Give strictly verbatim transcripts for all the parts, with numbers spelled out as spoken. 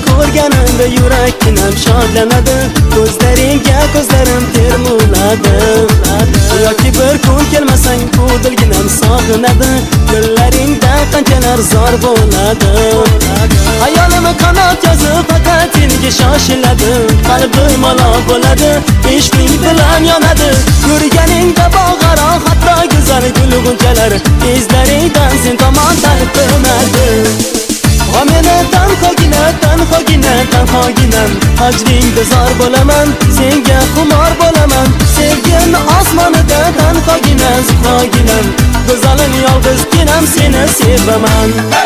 ko'rganimda yurakkinam shodlanadi, ko'zlaringga ko'zlarim termuladi. Yoki bir kun kelmasang bu dilginam sog'inadi, yo'llaringda qanchalar zor bo'ladi. Hayolim qanot yozib faqat senga shoshiladi, qalbim olov bo'ladi, ishqing bilan yonadi. Ko'rganingda bog'aro hatto go'zal gulg'unchalar, izlaringdan sen tomon talpinadi. O meni tanhogina, tanhogina, tanhoginam, hajringda zor bo'laman, senga xumor bo'laman. Sevgim osmonida tanhogina, zuhroginam, go'zalim yolg'izginam, seni sevaman.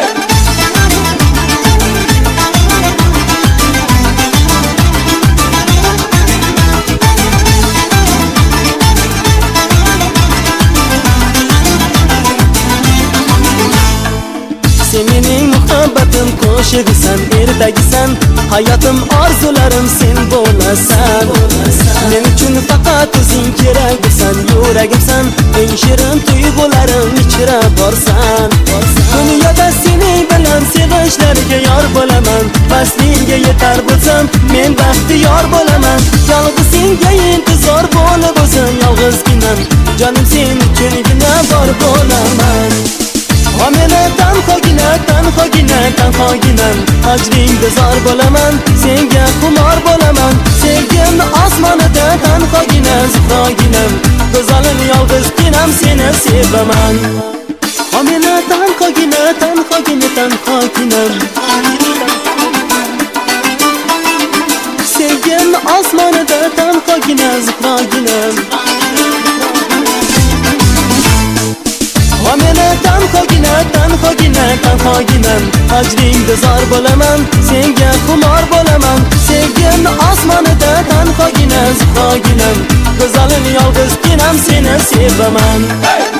Sen mening muhabbatim qo'shig'isan, ertagisan, hayotim orzularim sen bo'lasan. Men uchun faqat o'zing keraksan, yuragimsan, eng shirin tuyg'ularim ichra borsan. Dunyoda seni bilan sevishlarga yor bo'laman, faslingga yetar bo'lsam, men baxtiyor bo'laman. Yolg'iz senga intizor bo'lib o'zim yolg'izginam, jonim sen uchungina bor bo'laman. O meni tanhogina, tanhogina, tanhoginam, hajringda zor bo'laman, senga xumor bo'laman. Sevgim osmonida tanhogina, zuhroginam, go'zalim yolg'izginam, seni sevaman. O meni tanhogina, tanhogina, tanhoginam, sevgim osmonida tanhogina, zuhroginam. O meni tanhogina, tanhogina, tanhoginam, hajringda zor bo'laman, senga xumor bo'laman. Sevgim osmonida tanhogina, zuhroginam, go'zalim yolg'izginam, seni sevaman.